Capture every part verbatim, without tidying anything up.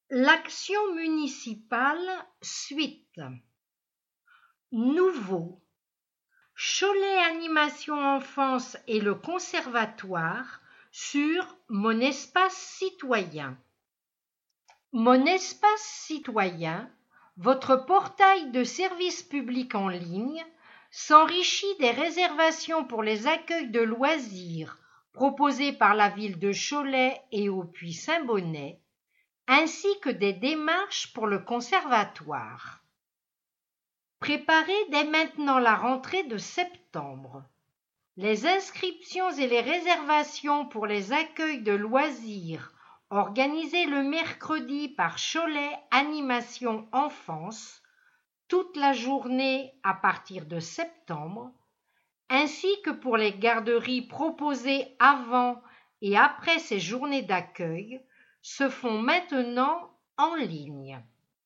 L'action municipale suite. Nouveau. Cholet Animation Enfance et le Conservatoire sur Mon Espace Citoyen. Mon Espace Citoyen, votre portail de services publics en ligne, s'enrichit des réservations pour les accueils de loisirs proposés par la ville de Cholet et au Puy-Saint-Bonnet, ainsi que des démarches pour le conservatoire. Préparez dès maintenant la rentrée de septembre. Les inscriptions et les réservations pour les accueils de loisirs organisés le mercredi par Cholet Animation Enfance, toute la journée à partir de septembre, ainsi que pour les garderies proposées avant et après ces journées d'accueil, se font maintenant en ligne.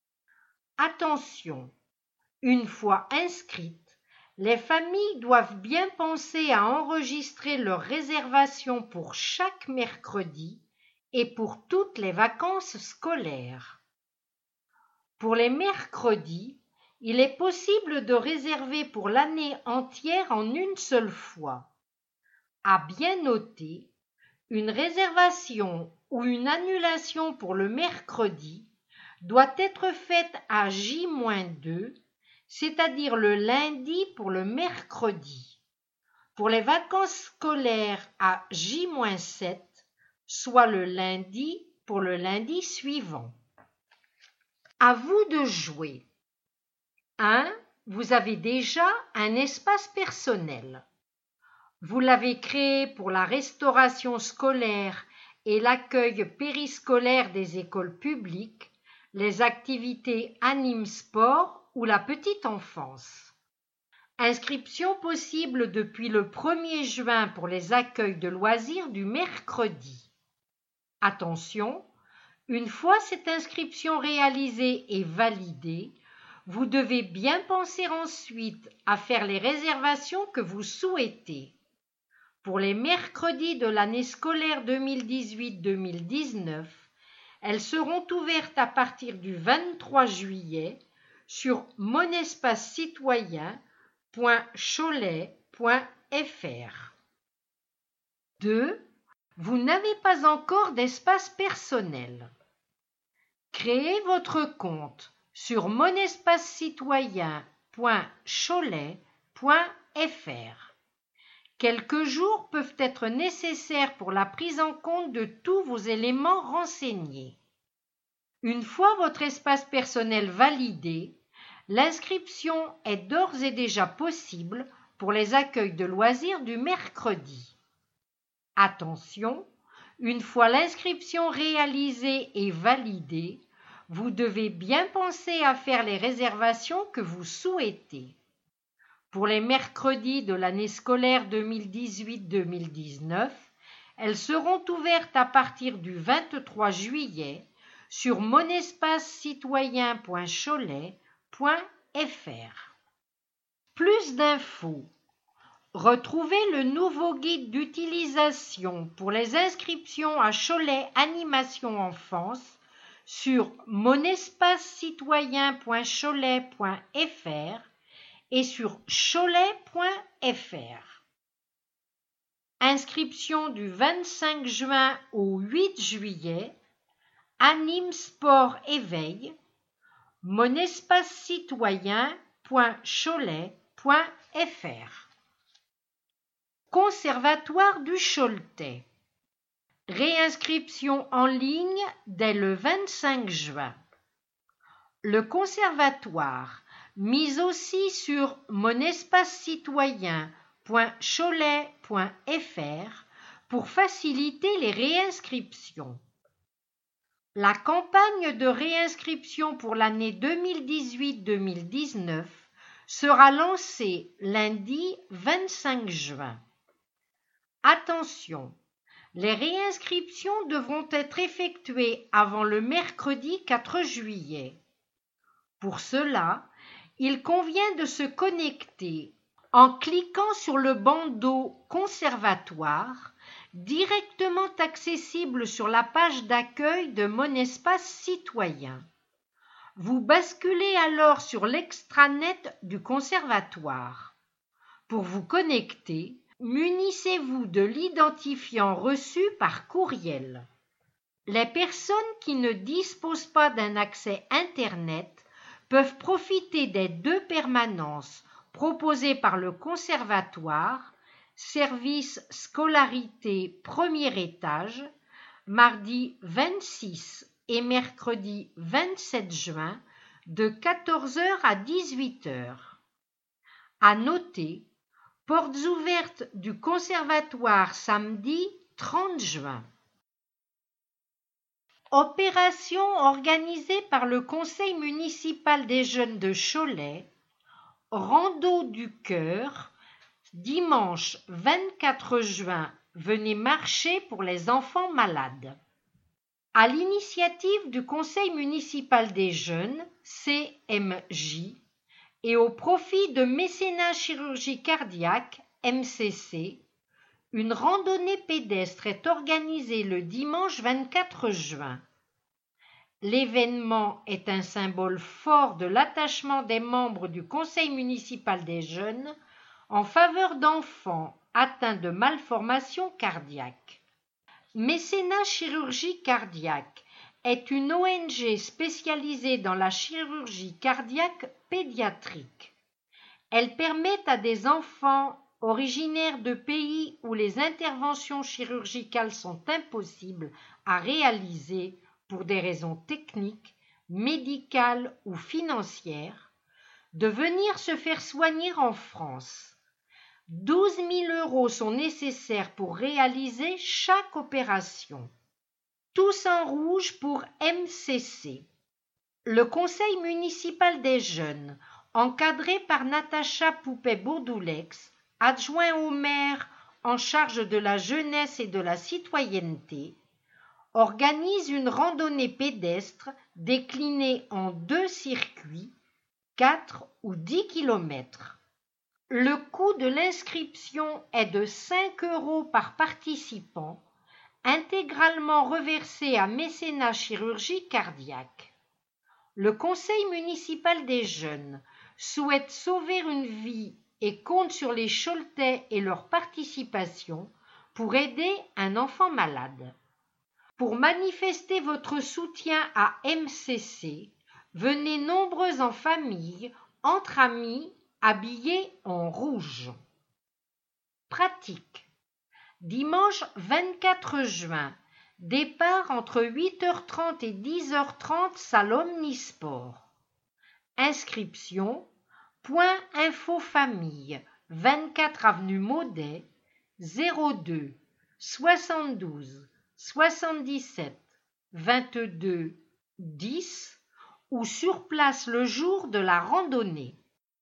Attention, une fois inscrites, les familles doivent bien penser à enregistrer leurs réservations pour chaque mercredi et pour toutes les vacances scolaires. Pour les mercredis, il est possible de réserver pour l'année entière en une seule fois. À bien noter, une réservation ou une annulation pour le mercredi doit être faite à J moins deux, c'est-à-dire le lundi pour le mercredi. Pour les vacances scolaires à J moins sept, soit le lundi pour le lundi suivant. À vous de jouer. un. Vous avez déjà un espace personnel. Vous l'avez créé pour la restauration scolaire et l'accueil périscolaire des écoles publiques, les activités anime-sport ou la petite enfance. Inscription possible depuis le premier juin pour les accueils de loisirs du mercredi. Attention, une fois cette inscription réalisée et validée, vous devez bien penser ensuite à faire les réservations que vous souhaitez. Pour les mercredis de l'année scolaire deux mille dix-huit deux mille dix-neuf, elles seront ouvertes à partir du vingt-trois juillet sur monespacecitoyen point cholet point f r. deux. Vous n'avez pas encore d'espace personnel. Créez votre compte sur monespacecitoyen point cholet point f r. Quelques jours peuvent être nécessaires pour la prise en compte de tous vos éléments renseignés. Une fois votre espace personnel validé, l'inscription est d'ores et déjà possible pour les accueils de loisirs du mercredi. Attention, une fois l'inscription réalisée et validée, vous devez bien penser à faire les réservations que vous souhaitez. Pour les mercredis de l'année scolaire deux mille dix-huit deux mille dix-neuf, elles seront ouvertes à partir du vingt-trois juillet sur monespacecitoyen point cholet point f r. Plus d'infos. Retrouvez le nouveau guide d'utilisation pour les inscriptions à Cholet Animation Enfance sur monespacecitoyen point cholet point f r et sur cholet point f r. Inscription du vingt-cinq juin au huit juillet, Anime Sport Éveil, monespacecitoyen point cholet point f r. Conservatoire du Choletais. Réinscription en ligne dès le vingt-cinq juin. Le conservatoire mise aussi sur monespacecitoyen point cholet point f r pour faciliter les réinscriptions. La campagne de réinscription pour l'année deux mille dix-huit deux mille dix-neuf sera lancée lundi vingt-cinq juin. Attention, les réinscriptions devront être effectuées avant le mercredi quatre juillet. Pour cela, il convient de se connecter en cliquant sur le bandeau Conservatoire directement accessible sur la page d'accueil de Mon Espace Citoyen. Vous basculez alors sur l'extranet du conservatoire. Pour vous connecter, munissez-vous de l'identifiant reçu par courriel. Les personnes qui ne disposent pas d'un accès Internet peuvent profiter des deux permanences proposées par le conservatoire, service scolarité premier étage, mardi vingt-six et mercredi vingt-sept juin de quatorze heures à dix-huit heures. À noter, portes ouvertes du conservatoire samedi trente juin. Opération organisée par le Conseil municipal des jeunes de Cholet, Rando du cœur, dimanche vingt-quatre juin, venez marcher pour les enfants malades. À l'initiative du Conseil municipal des jeunes, C M J, et au profit de Mécénat Chirurgie Cardiaque, M C C, une randonnée pédestre est organisée le dimanche vingt-quatre juin. L'événement est un symbole fort de l'attachement des membres du Conseil municipal des jeunes en faveur d'enfants atteints de malformations cardiaques. Mécénat Chirurgie Cardiaque est une O N G spécialisée dans la chirurgie cardiaque pédiatrique. Elle permet à des enfants originaires de pays où les interventions chirurgicales sont impossibles à réaliser pour des raisons techniques, médicales ou financières, de venir se faire soigner en France. douze mille euros sont nécessaires pour réaliser chaque opération. Tous en rouge pour M C C. Le Conseil municipal des jeunes, encadré par Natacha Poupet-Baudoulex, adjoint au maire en charge de la jeunesse et de la citoyenneté, organise une randonnée pédestre déclinée en deux circuits, quatre ou dix kilomètres. Le coût de l'inscription est de cinq euros par participant, intégralement reversé à Mécénat Chirurgie Cardiaque. Le Conseil municipal des jeunes souhaite sauver une vie et compte sur les Choletais et leur participation pour aider un enfant malade. Pour manifester votre soutien à M C C, venez nombreux en famille, entre amis, habillés en rouge. Pratique. Dimanche vingt-quatre juin, départ entre huit heures trente et dix heures trente, salle Omnisport. Inscription, point info famille, vingt-quatre avenue Maudet, zéro deux soixante-douze soixante-dix-sept vingt-deux dix ou sur place le jour de la randonnée.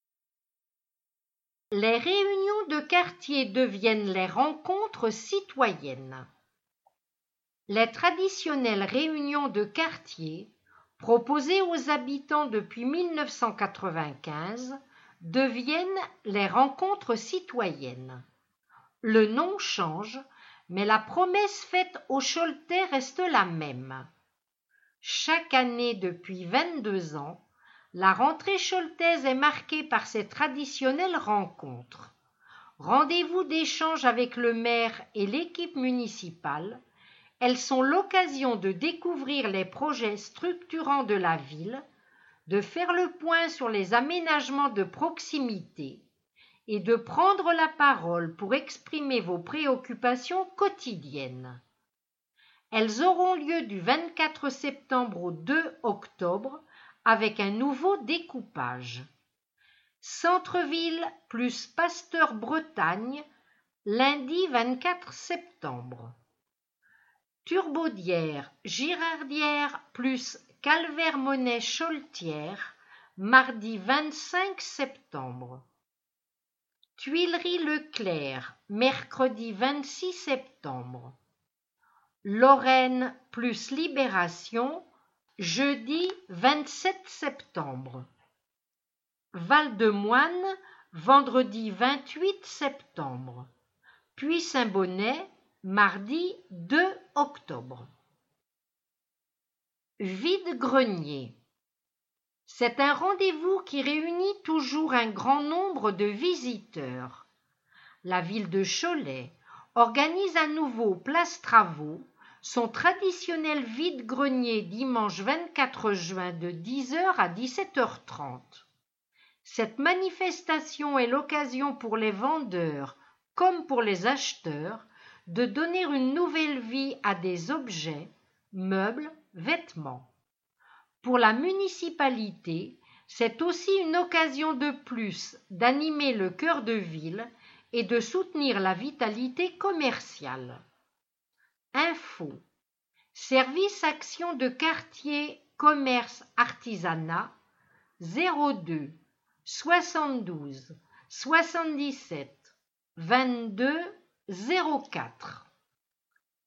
Les réunions de quartier deviennent les rencontres citoyennes. Les traditionnelles réunions de quartier, proposées aux habitants depuis mille neuf cent quatre-vingt-quinze, deviennent les rencontres citoyennes. Le nom change, mais la promesse faite aux Choletais reste la même. Chaque année depuis vingt-deux ans, la rentrée choletaise est marquée par ces traditionnelles rencontres. Rendez-vous d'échange avec le maire et l'équipe municipale, elles sont l'occasion de découvrir les projets structurants de la ville, de faire le point sur les aménagements de proximité et de prendre la parole pour exprimer vos préoccupations quotidiennes. Elles auront lieu du vingt-quatre septembre au deux octobre avec un nouveau découpage. Centre-ville plus Pasteur Bretagne, lundi vingt-quatre septembre. Turbaudière, Girardière plus Calvaire-Monet Choletière, mardi vingt-cinq septembre. Tuileries Leclerc, mercredi vingt-six septembre. Lorraine plus Libération, jeudi vingt-sept septembre. Val-de-Moine, vendredi vingt-huit septembre. Puy-Saint-Bonnet, mardi deux octobre. Vide-grenier. C'est un rendez-vous qui réunit toujours un grand nombre de visiteurs. La ville de Cholet organise à nouveau place Travaux son traditionnel vide-grenier dimanche vingt-quatre juin de dix heures à dix-sept heures trente. Cette manifestation est l'occasion pour les vendeurs comme pour les acheteurs de donner une nouvelle vie à des objets, meubles, vêtements. Pour la municipalité, c'est aussi une occasion de plus d'animer le cœur de ville et de soutenir la vitalité commerciale. Info. Service action de quartier commerce artisanat zéro deux soixante-douze soixante-dix-sept vingt-deux zéro quatre.